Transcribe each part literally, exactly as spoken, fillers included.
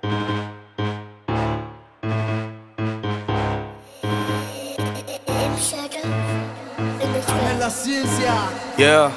Yeah,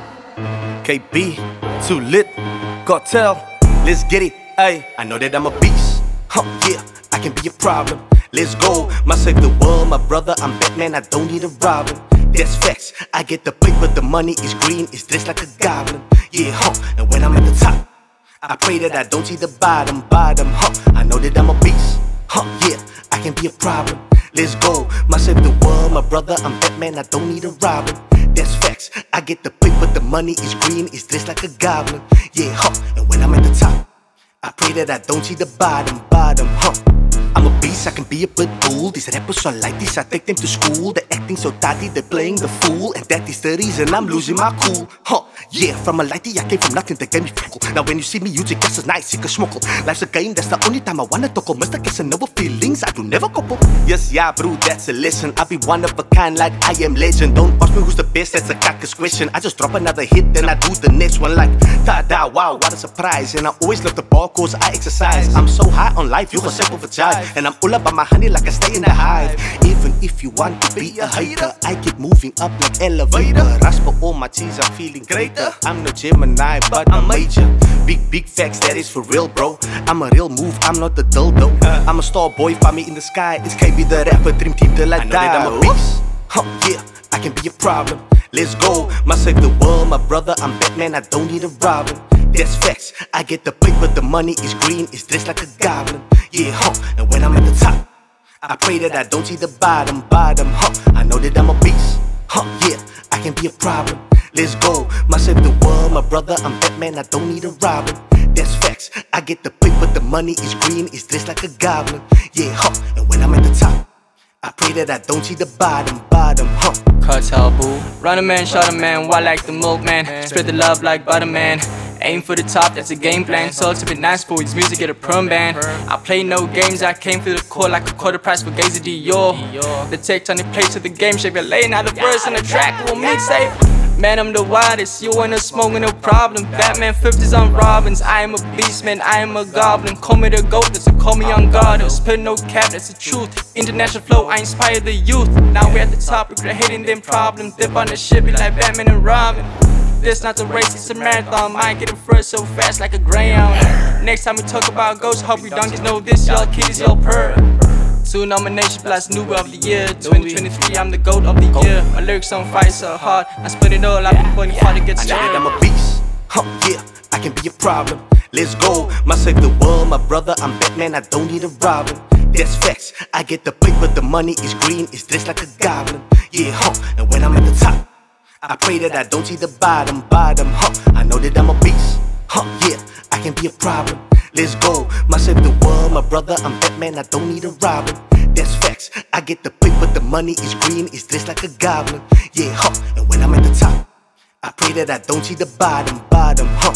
K B, too lit, cartel, let's get it, ayy. I know that I'm a beast, huh, yeah, I can be a problem. Let's go, my save the world, my brother, I'm Batman, I don't need a Robin. That's facts, I get the paper, the money is green, it's dressed like a goblin. Yeah, huh, and when I'm at the top, I pray that I don't see the bottom, bottom, huh. I know that I'm a beast, huh, yeah, I can be a problem. Let's go, my save the world, my brother, I'm Batman, I don't need a Robin. That's facts, I get the paper, the money is green, it's dressed like a goblin. Yeah, huh, and when I'm at the top, I pray that I don't see the bottom, bottom, huh. I'm a beast, I can be a pit bull. These rappers are like this, I take them to school. They're acting so dirty, they're playing the fool. And that is the reason I'm losing my cool. Huh, yeah, from a lighty, I came from nothing, they gave me fuckle. Now when you see me, you just guess it's nice, you can schmuckle. Life's a game, that's the only time I wanna talk. Mister Casanova feelings, I do never couple. Yes, yeah, bro, that's a lesson. I be one of a kind like I am legend. Don't ask me who's the best, that's a cactus question. I just drop another hit, then I do the next one like ta-da, wow, what a surprise. And I always love the ball cause I exercise. I'm so high on life, you gon' step over jive. And I'm all about my honey like I stay in the hive. Even if you want to be a hater, I keep moving up like elevator. Rush for all my cheese, I'm feeling greater. I'm no Gemini, but I'm major. Big, big facts, that is for real, bro. I'm a real move, I'm not the dildo. I'm a star boy, find me in the sky. It's K B the rapper, dream team till I, I know die. That I'm a beast, huh, yeah, I can be a problem. Let's go, my save the world, my brother, I'm Batman, I don't need a Robin. That's facts, I get the paper, the money is green, it's dressed like a goblin. Yeah, huh, and when I'm at the top, I pray that I don't see the bottom, bottom, huh. I know that I'm a beast, huh, yeah, I can be a problem. Let's go, my save the world, my brother, I'm Batman, I don't need a Robin. That's facts, I get the paper, the money is green, it's dressed like a goblin. Yeah, huh, and when I'm at the top, I pray that I don't see the bottom, bottom, huh. Cartel boo, run a man, shot a man, white like the milkman, spread the love like butter man. Aim for the top, that's a game plan. So to be nice for his music, get a perm band. I play no games, I came through the court like a quarter price for Gazy Dior. The tectonic plays to the game shape, laying out the verse on the track, will mixtape. Man, I'm the wildest, you ain't no smoking, no problem. Batman fifties on Robins, I am a beast, man, I am a goblin. Call me the GOAT, that's a call me on guard. Spit no cap, that's the truth. International flow, I inspire the youth. Now we're at the top, we're hitting them problems. Dip on the ship, be like Batman and Robin. This not a race, it's a marathon. Might get it first so fast like a greyhound. Next time we talk about ghosts, hope you donkeys know this. Y'all kiddies, y'all purr. Two nominations plus Noob of the Year. twenty twenty-three, I'm the GOAT of the year. My lyrics on fire so hard, I spit it all, I've been pointing hard to get started. I know that I'm a beast, huh, yeah, I can be a problem. Let's go, my save the world, my brother, I'm Batman, I don't need a Robin. That's facts, I get the paper, the money is green, it's dressed like a goblin. Yeah, huh, and when I'm at the top, I pray that I don't see the bottom, bottom, huh. I know that I'm a beast, huh, yeah, I can be a problem. Let's go, my save the world, my brother, I'm Batman, I don't need a Robin. That's facts, I get the paper, the money is green, it's dressed like a goblin. Yeah, huh, and when I'm at the top, I pray that I don't see the bottom, bottom, huh.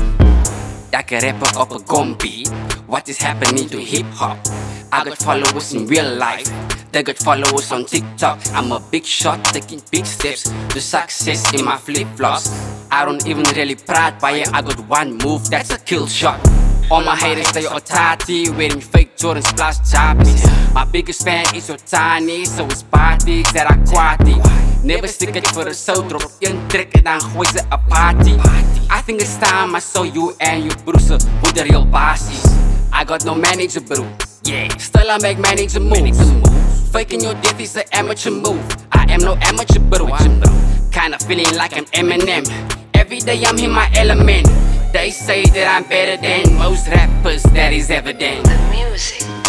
Like a rapper of a gombi, what is happening to hip-hop? I got followers in real life, they got followers on TikTok. I'm a big shot, taking big steps to success in my flip-flops. I don't even really pride by it, I got one move, that's a kill shot. All my haters, they are tatty, wearing fake Jordans plus choppies. My biggest fan is so tiny, so it's parties that I quatty. Never stick it for the soul, drop in trick and dan gooi ze a party. I think it's time I saw you and you bruiser with the real bosses. I got no manager bro, yeah, still I make manager moves. Faking your death is an amateur move, I am no amateur bro. Kinda feeling like I'm Eminem, every day I'm in my element. They say that I'm better than most rappers, that is evident. The music.